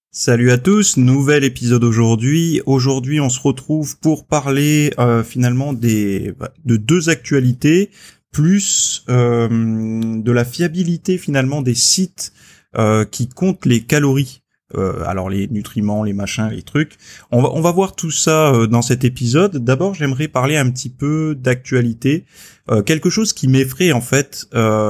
Salut à tous, nouvel épisode aujourd'hui. Aujourd'hui, on se retrouve pour parler finalement de deux actualités, plus de la fiabilité finalement des sites qui comptent les calories. Alors les nutriments, les machins, les trucs. On va voir tout ça dans cet épisode. D'abord, j'aimerais parler un petit peu d'actualité, quelque chose qui m'effraie en fait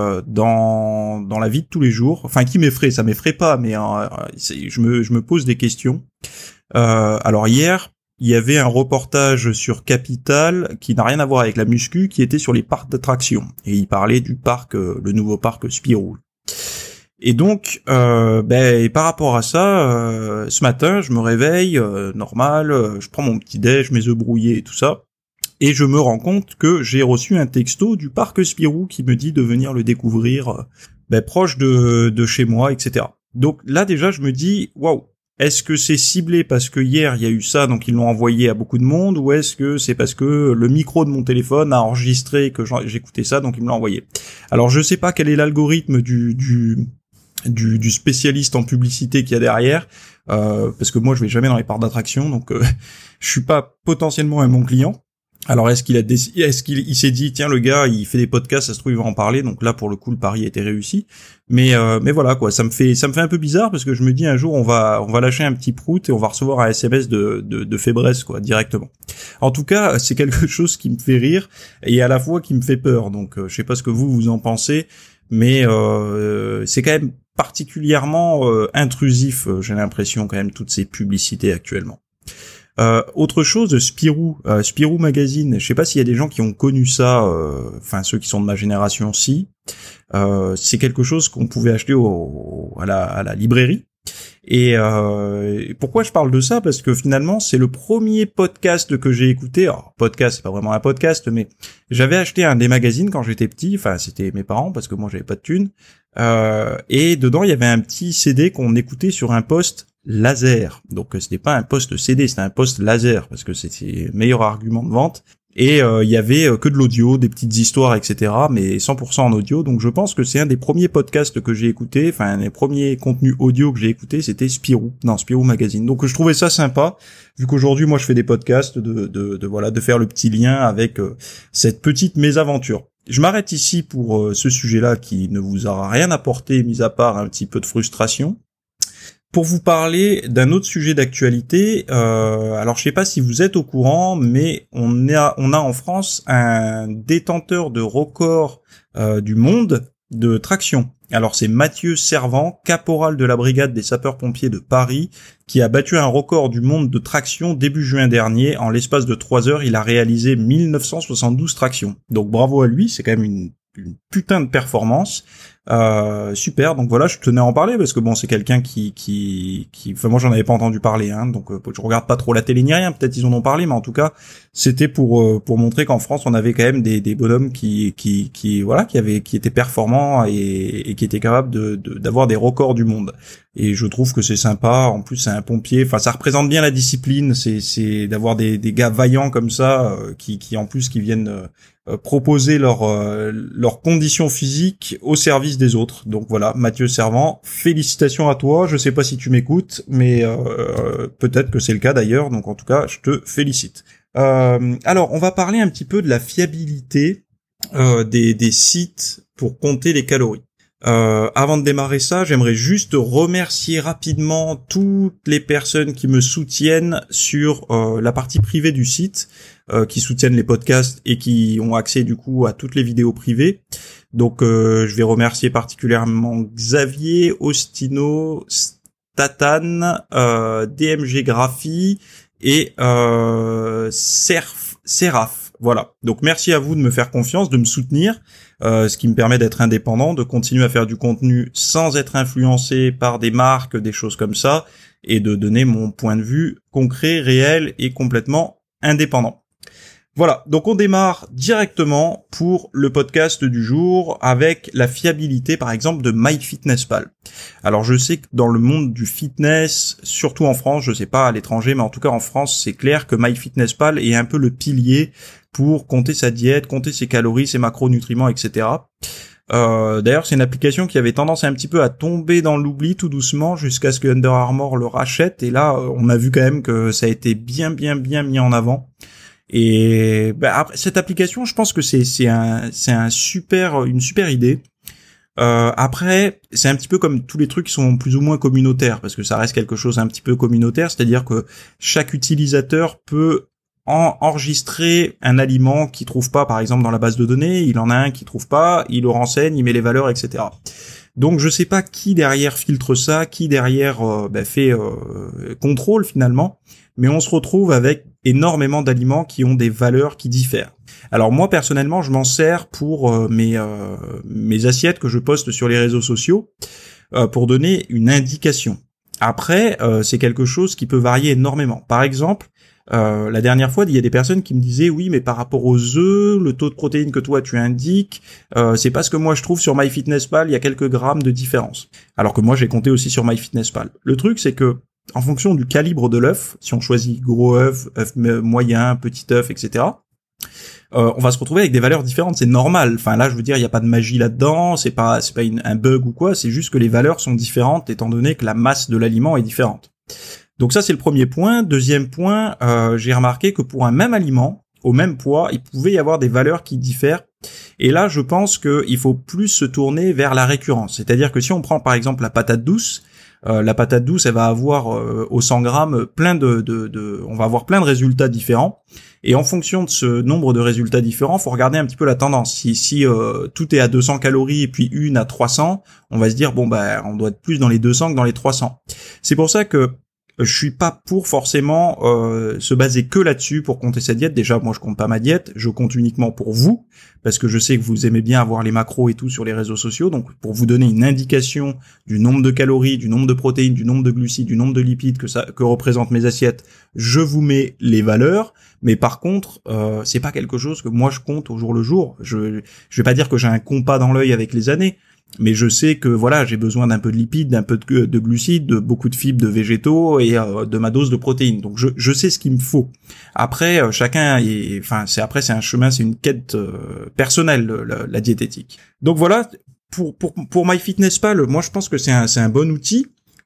dans la vie de tous les jours. Enfin, qui m'effraie, ça m'effraie pas, mais je me pose des questions. Alors hier, il y avait un reportage sur Capital qui n'a rien à voir avec la muscu, qui était sur les parcs d'attractions et il parlait du parc, le nouveau parc Spirou. Et donc, par rapport à ça, ce matin, je me réveille, normal, je prends mon petit déj, mes œufs brouillés et tout ça, et je me rends compte que j'ai reçu un texto du parc Spirou qui me dit de venir le découvrir proche de chez moi, etc. Donc là déjà, je me dis, waouh, est-ce que c'est ciblé parce que hier il y a eu ça, donc ils l'ont envoyé à beaucoup de monde, ou est-ce que c'est parce que le micro de mon téléphone a enregistré que j'écoutais ça, donc ils me l'ont envoyé. Alors je sais pas quel est l'algorithme du spécialiste en publicité qu'il y a derrière, parce que moi je vais jamais dans les parcs d'attractions, donc je suis pas potentiellement un bon client. Alors est-ce qu'il s'est dit tiens, le gars il fait des podcasts, ça se trouve il va en parler, donc là pour le coup le pari a été réussi. Mais voilà quoi, ça me fait un peu bizarre parce que je me dis un jour on va lâcher un petit prout et on va recevoir un SMS de fébresse quoi directement. En tout cas, c'est quelque chose qui me fait rire et à la fois qui me fait peur. Donc je sais pas ce que vous en pensez, mais c'est quand même particulièrement intrusif, j'ai l'impression quand même, toutes ces publicités actuellement. Autre chose, Spirou Magazine, je sais pas s'il y a des gens qui ont connu ça, enfin ceux qui sont de ma génération, si. C'est quelque chose qu'on pouvait acheter à la librairie. Et pourquoi je parle de ça? Parce que finalement, c'est le premier podcast que j'ai écouté. Alors, podcast, c'est pas vraiment un podcast, mais j'avais acheté un des magazines quand j'étais petit. Enfin, c'était mes parents, parce que moi, j'avais pas de thunes. Et dedans, il y avait un petit CD qu'on écoutait sur un poste laser. Donc, c'était pas un poste CD, c'était un poste laser, parce que c'était le meilleur argument de vente. Et il y avait que de l'audio, des petites histoires, etc., mais 100% en audio. Donc je pense que c'est un des premiers podcasts que j'ai écouté, enfin un des premiers contenus audio que j'ai écouté, c'était Spirou Magazine. Donc je trouvais ça sympa, vu qu'aujourd'hui moi je fais des podcasts, de faire le petit lien avec cette petite mésaventure. Je m'arrête ici pour ce sujet-là qui ne vous aura rien apporté, mis à part un petit peu de frustration. Pour vous parler d'un autre sujet d'actualité, alors je sais pas si vous êtes au courant, mais on a en France un détenteur de record du monde de traction. Alors c'est Mathieu Servant, caporal de la brigade des sapeurs-pompiers de Paris, qui a battu un record du monde de traction début juin dernier. En l'espace de 3 heures, il a réalisé 1972 tractions. Donc bravo à lui, c'est quand même une putain de performance. Super, donc voilà, je tenais à en parler parce que bon, c'est quelqu'un qui enfin moi j'en avais pas entendu parler, hein, donc je regarde pas trop la télé ni rien, peut-être ils en ont parlé, mais en tout cas c'était pour montrer qu'en France on avait quand même des bonhommes qui étaient performants et qui étaient capables d'avoir des records du monde. Et je trouve que c'est sympa. En plus c'est un pompier, enfin ça représente bien la discipline, c'est d'avoir des gars vaillants comme ça qui en plus qui viennent proposer leurs conditions physiques au service des autres. Donc voilà, Mathieu Servant, félicitations à toi. Je sais pas si tu m'écoutes, mais peut-être que c'est le cas d'ailleurs. Donc en tout cas, je te félicite. Alors, on va parler un petit peu de la fiabilité des sites pour compter les calories. Avant de démarrer ça, j'aimerais juste remercier rapidement toutes les personnes qui me soutiennent sur la partie privée du site, qui soutiennent les podcasts et qui ont accès du coup à toutes les vidéos privées. Donc je vais remercier particulièrement Xavier, Ostino, Statan, DMG Graphy et Seraf. Voilà. Donc merci à vous de me faire confiance, de me soutenir, ce qui me permet d'être indépendant, de continuer à faire du contenu sans être influencé par des marques, des choses comme ça, et de donner mon point de vue concret, réel et complètement indépendant. Voilà, donc on démarre directement pour le podcast du jour avec la fiabilité par exemple de MyFitnessPal. Alors je sais que dans le monde du fitness, surtout en France, je sais pas à l'étranger, mais en tout cas en France, c'est clair que MyFitnessPal est un peu le pilier pour compter sa diète, compter ses calories, ses macronutriments, etc. D'ailleurs, c'est une application qui avait tendance un petit peu à tomber dans l'oubli tout doucement jusqu'à ce que Under Armour le rachète. Et là, on a vu quand même que ça a été bien mis en avant. Et après, cette application, je pense que c'est une super idée. Après, c'est un petit peu comme tous les trucs qui sont plus ou moins communautaires, parce que ça reste quelque chose un petit peu communautaire, c'est-à-dire que chaque utilisateur peut enregistrer un aliment qu'il trouve pas, par exemple, dans la base de données, il en a un qu'il trouve pas, il le renseigne, il met les valeurs, etc. Donc je sais pas qui derrière filtre ça, qui derrière fait contrôle finalement, mais on se retrouve avec énormément d'aliments qui ont des valeurs qui diffèrent. Alors moi personnellement, je m'en sers pour mes assiettes que je poste sur les réseaux sociaux pour donner une indication. Après, c'est quelque chose qui peut varier énormément. Par exemple, la dernière fois, il y a des personnes qui me disaient oui, mais par rapport aux œufs, le taux de protéines que toi tu indiques, c'est pas ce que moi je trouve sur MyFitnessPal, il y a quelques grammes de différence. Alors que moi j'ai compté aussi sur MyFitnessPal. Le truc c'est que en fonction du calibre de l'œuf, si on choisit gros œuf, œuf moyen, petit œuf, etc., on va se retrouver avec des valeurs différentes. C'est normal. Enfin là, je veux dire, il n'y a pas de magie là-dedans. C'est pas un bug ou quoi. C'est juste que les valeurs sont différentes étant donné que la masse de l'aliment est différente. Donc ça, c'est le premier point. Deuxième point, j'ai remarqué que pour un même aliment, au même poids, il pouvait y avoir des valeurs qui diffèrent. Et là, je pense qu'il faut plus se tourner vers la récurrence. C'est-à-dire que si on prend par exemple la patate douce, elle va avoir au 100 grammes on va avoir plein de résultats différents. Et en fonction de ce nombre de résultats différents, faut regarder un petit peu la tendance. Si tout est à 200 calories et puis une à 300, on va se dire on doit être plus dans les 200 que dans les 300. C'est pour ça que je suis pas pour forcément se baser que là-dessus pour compter sa diète. Déjà, moi, je compte pas ma diète, je compte uniquement pour vous, parce que je sais que vous aimez bien avoir les macros et tout sur les réseaux sociaux. Donc, pour vous donner une indication du nombre de calories, du nombre de protéines, du nombre de glucides, du nombre de lipides que représentent mes assiettes, je vous mets les valeurs. Mais par contre, c'est pas quelque chose que moi je compte au jour le jour. Je vais pas dire que j'ai un compas dans l'œil avec les années. Mais je sais que voilà, j'ai besoin d'un peu de lipides, d'un peu de glucides, de beaucoup de fibres de végétaux et de ma dose de protéines. Donc je sais ce qu'il me faut. Après c'est un chemin, c'est une quête personnelle la diététique. Donc voilà, pour MyFitnessPal, moi je pense que c'est un bon outil.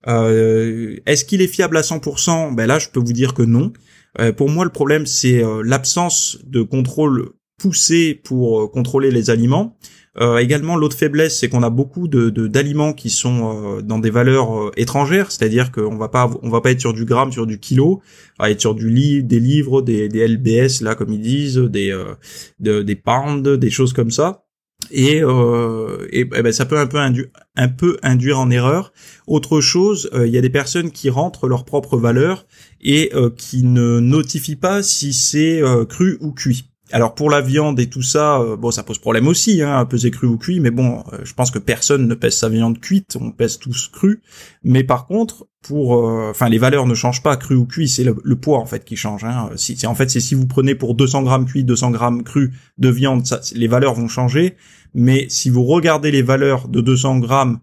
Est-ce qu'il est fiable à 100%? Ben là, je peux vous dire que non. Pour moi, le problème c'est l'absence de contrôle poussé pour contrôler les aliments. Également, l'autre faiblesse, c'est qu'on a beaucoup d'aliments qui sont dans des valeurs étrangères, c'est-à-dire qu'on va pas être sur du gramme, sur du kilo, on va être sur des livres, des LBS là comme ils disent, des pounds, des choses comme ça. Et ça peut un peu induire en erreur. Autre chose, il y a des personnes qui rentrent leurs propres valeurs et qui ne notifient pas si c'est cru ou cuit. Alors pour la viande et tout ça, ça pose problème aussi, peser cru ou cuit, mais je pense que personne ne pèse sa viande cuite, on pèse tous cru. Mais par contre, les valeurs ne changent pas, cru ou cuit, c'est le poids en fait qui change. C'est si vous prenez pour 200 grammes cuit, 200 grammes cru de viande, les valeurs vont changer. Mais si vous regardez les valeurs de 200 grammes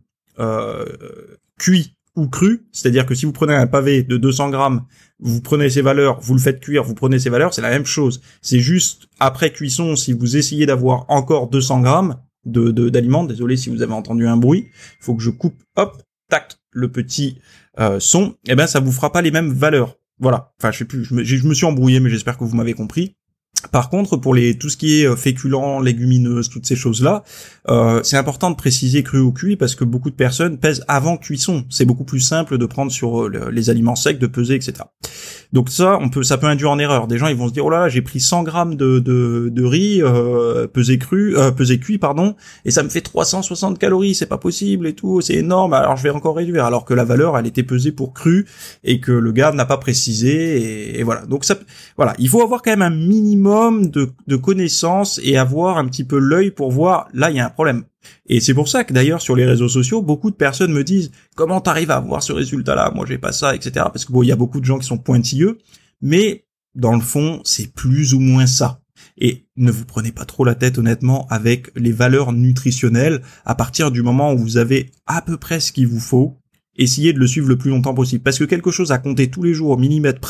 cuit ou cru, c'est-à-dire que si vous prenez un pavé de 200 grammes, vous prenez ces valeurs, vous le faites cuire, vous prenez ces valeurs, c'est la même chose. C'est juste après cuisson, si vous essayez d'avoir encore 200 grammes d'aliments, désolé si vous avez entendu un bruit, il faut que je coupe, hop, tac, le petit son, ça vous fera pas les mêmes valeurs. Voilà. Enfin, je sais plus, je me suis embrouillé, mais j'espère que vous m'avez compris. Par contre, pour tout ce qui est féculents, légumineuses, toutes ces choses-là, c'est important de préciser cru ou cuit parce que beaucoup de personnes pèsent avant cuisson. C'est beaucoup plus simple de prendre sur les aliments secs, de peser, etc. Donc ça peut induire en erreur. Des gens, ils vont se dire, oh là là, j'ai pris 100 grammes de riz pesé cuit, pardon, et ça me fait 360 calories, c'est pas possible et tout, c'est énorme, alors je vais encore réduire. Alors que la valeur, elle était pesée pour cru et que le gars n'a pas précisé et voilà. Donc voilà, il faut avoir quand même un minimum de connaissances et avoir un petit peu l'œil pour voir, là, il y a un problème. Et c'est pour ça que d'ailleurs sur les réseaux sociaux, beaucoup de personnes me disent comment t'arrives à avoir ce résultat-là, moi j'ai pas ça, etc. Parce que il y a beaucoup de gens qui sont pointilleux, mais dans le fond, c'est plus ou moins ça. Et ne vous prenez pas trop la tête honnêtement avec les valeurs nutritionnelles. À partir du moment où vous avez à peu près ce qu'il vous faut, essayez de le suivre le plus longtemps possible. Parce que quelque chose à compter tous les jours au millimètre près,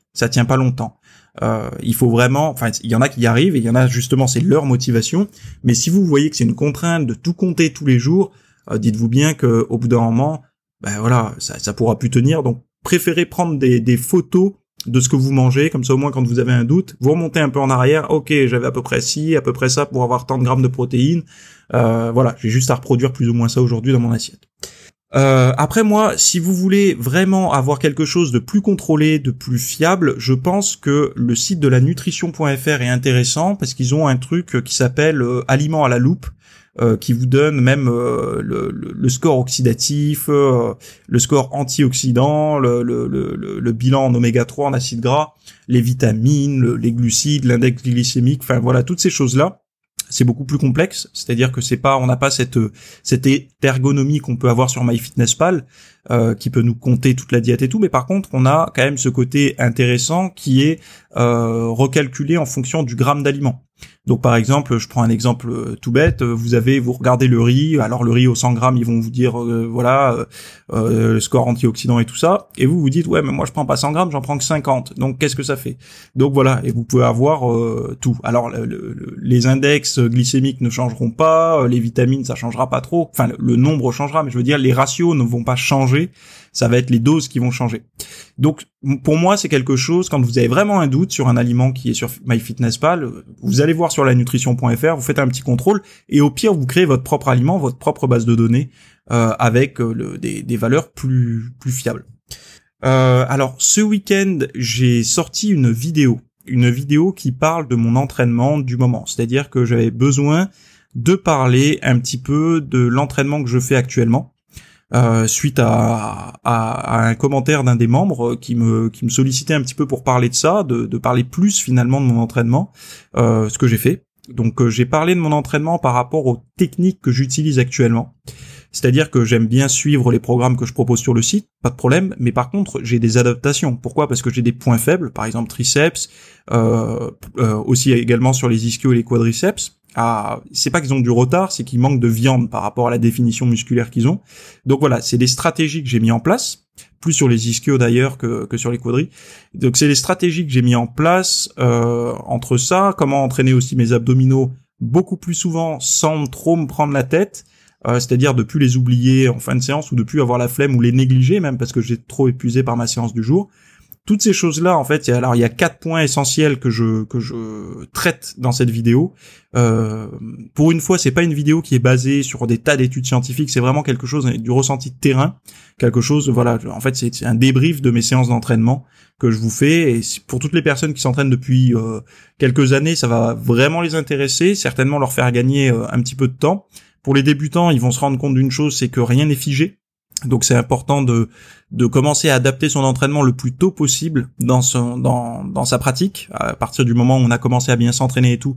ça tient pas longtemps. Il faut vraiment, enfin, il y en a qui y arrivent et il y en a justement, c'est leur motivation. Mais si vous voyez que c'est une contrainte de tout compter tous les jours, dites-vous bien que au bout d'un moment, ben voilà, ça pourra plus tenir. Donc, préférez prendre des photos de ce que vous mangez, comme ça au moins quand vous avez un doute, vous remontez un peu en arrière. Ok, j'avais à peu près ci, à peu près ça pour avoir tant de grammes de protéines. Voilà, j'ai juste à reproduire plus ou moins ça aujourd'hui dans mon assiette. Après moi, si vous voulez vraiment avoir quelque chose de plus contrôlé, de plus fiable, je pense que le site de la nutrition.fr est intéressant parce qu'ils ont un truc qui s'appelle aliments à la loupe, qui vous donne même le score oxydatif, le score antioxydant, le bilan en oméga 3, en acides gras, les vitamines, les glucides, l'index glycémique, enfin voilà, toutes ces choses-là. C'est beaucoup plus complexe, c'est-à-dire que on n'a pas cette ergonomie qu'on peut avoir sur MyFitnessPal, qui peut nous compter toute la diète et tout, mais par contre, on a quand même ce côté intéressant qui est recalculé en fonction du gramme d'aliment. Donc par exemple, je prends un exemple tout bête, vous regardez le riz, alors le riz au 100 grammes, ils vont vous dire le score antioxydant et tout ça, et vous dites ouais mais moi je prends pas 100 grammes, j'en prends que 50, donc qu'est-ce que ça fait? Donc voilà, et vous pouvez avoir tout. Alors les index glycémiques ne changeront pas, les vitamines ça changera pas trop, enfin le nombre changera, mais je veux dire les ratios ne vont pas changer, ça va être les doses qui vont changer. Donc pour moi c'est quelque chose, quand vous avez vraiment un doute sur un aliment qui est sur MyFitnessPal, vous allez voir sur la nutrition.fr, vous faites un petit contrôle et au pire vous créez votre propre aliment, votre propre base de données avec des valeurs plus fiables. Alors ce week-end j'ai sorti une vidéo qui parle de mon entraînement du moment, c'est-à-dire que j'avais besoin de parler un petit peu de l'entraînement que je fais actuellement. Suite à un commentaire d'un des membres qui me sollicitait un petit peu pour parler de ça, de parler plus finalement de mon entraînement, ce que j'ai fait. Donc j'ai parlé de mon entraînement par rapport aux techniques que j'utilise actuellement. C'est-à-dire que j'aime bien suivre les programmes que je propose sur le site, pas de problème, mais par contre j'ai des adaptations. Pourquoi? Parce que j'ai des points faibles, par exemple triceps, aussi également sur les ischios et les quadriceps. C'est pas qu'ils ont du retard, c'est qu'ils manquent de viande par rapport à la définition musculaire qu'ils ont. Donc voilà, c'est des stratégies que j'ai mis en place, plus sur les ischios d'ailleurs que sur les quadris. Donc c'est des stratégies que j'ai mis en place entre ça, comment entraîner aussi mes abdominaux beaucoup plus souvent sans trop me prendre la tête, c'est-à-dire de plus les oublier en fin de séance ou de plus avoir la flemme ou les négliger même parce que j'ai trop épuisé par ma séance du jour. Toutes ces choses-là, en fait, il y a 4 points essentiels que je traite dans cette vidéo. Pour une fois, c'est pas une vidéo qui est basée sur des tas d'études scientifiques, c'est vraiment quelque chose du ressenti de terrain, quelque chose, voilà, en fait, c'est un débrief de mes séances d'entraînement que je vous fais, et pour toutes les personnes qui s'entraînent depuis quelques années, ça va vraiment les intéresser, certainement leur faire gagner un petit peu de temps. Pour les débutants, ils vont se rendre compte d'une chose, c'est que rien n'est figé. Donc c'est important de commencer à adapter son entraînement le plus tôt possible dans sa pratique. À partir du moment où on a commencé à bien s'entraîner et tout,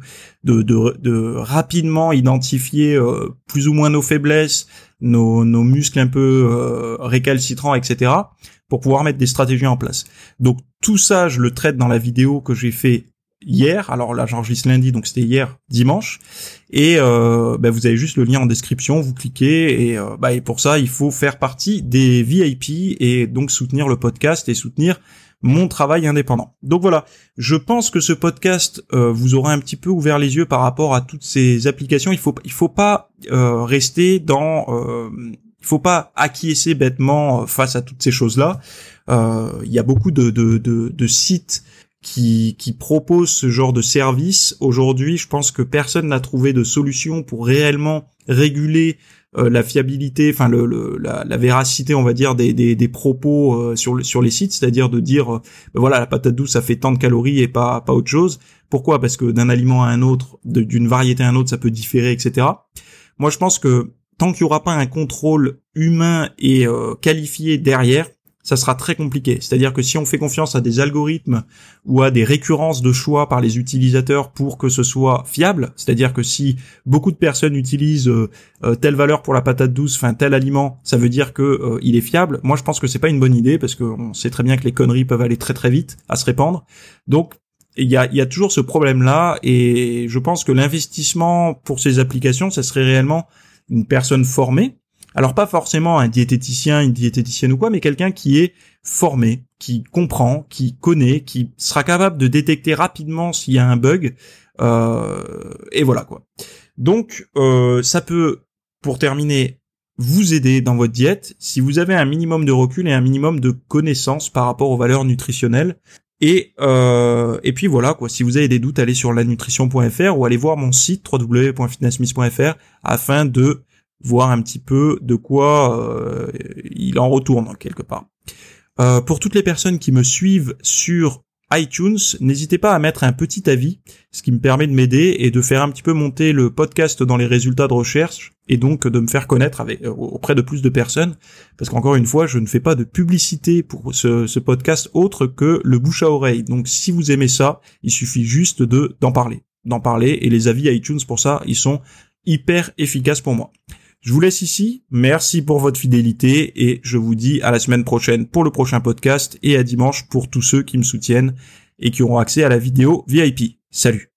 de rapidement identifier plus ou moins nos faiblesses, nos muscles un peu récalcitrants, etc. pour pouvoir mettre des stratégies en place. Donc tout ça, je le traite dans la vidéo que j'ai fait hier. Alors là, j'enregistre lundi, donc c'était hier dimanche. Et vous avez juste le lien en description, vous cliquez et pour ça, il faut faire partie des VIP et donc soutenir le podcast et soutenir mon travail indépendant. Donc voilà, je pense que ce podcast vous aura un petit peu ouvert les yeux par rapport à toutes ces applications. Il faut pas rester dans il faut pas acquiescer bêtement face à toutes ces choses-là. Il y a beaucoup de sites qui propose ce genre de service. Aujourd'hui, je pense que personne n'a trouvé de solution pour réellement réguler la fiabilité, enfin la véracité, on va dire, des propos sur les sites, c'est-à-dire de dire voilà, la patate douce ça fait tant de calories et pas autre chose. Pourquoi? Parce que d'un aliment à un autre, d'une variété à un autre, ça peut différer, etc. Moi, je pense que tant qu'il n'y aura pas un contrôle humain et qualifié derrière, ça sera très compliqué. C'est-à-dire que si on fait confiance à des algorithmes ou à des récurrences de choix par les utilisateurs pour que ce soit fiable, c'est-à-dire que si beaucoup de personnes utilisent telle valeur pour la patate douce, enfin tel aliment, ça veut dire que il est fiable. Moi, je pense que c'est pas une bonne idée parce qu'on sait très bien que les conneries peuvent aller très très vite à se répandre. Donc il y a toujours ce problème-là et je pense que l'investissement pour ces applications, ça serait réellement une personne formée. Alors pas forcément un diététicien, une diététicienne ou quoi, mais quelqu'un qui est formé, qui comprend, qui connaît, qui sera capable de détecter rapidement s'il y a un bug, et voilà quoi. Donc ça peut, pour terminer, vous aider dans votre diète si vous avez un minimum de recul et un minimum de connaissances par rapport aux valeurs nutritionnelles. Et puis voilà quoi, si vous avez des doutes, allez sur lanutrition.fr ou allez voir mon site www.fitnessmiss.fr afin de voir un petit peu de quoi il en retourne quelque part. Pour toutes les personnes qui me suivent sur iTunes, n'hésitez pas à mettre un petit avis, ce qui me permet de m'aider et de faire un petit peu monter le podcast dans les résultats de recherche et donc de me faire connaître auprès de plus de personnes, parce qu'encore une fois, je ne fais pas de publicité pour ce podcast autre que le bouche à oreille. Donc si vous aimez ça, il suffit juste d'en parler, et les avis iTunes pour ça, ils sont hyper efficaces pour moi. Je vous laisse ici, merci pour votre fidélité et je vous dis à la semaine prochaine pour le prochain podcast et à dimanche pour tous ceux qui me soutiennent et qui auront accès à la vidéo VIP. Salut!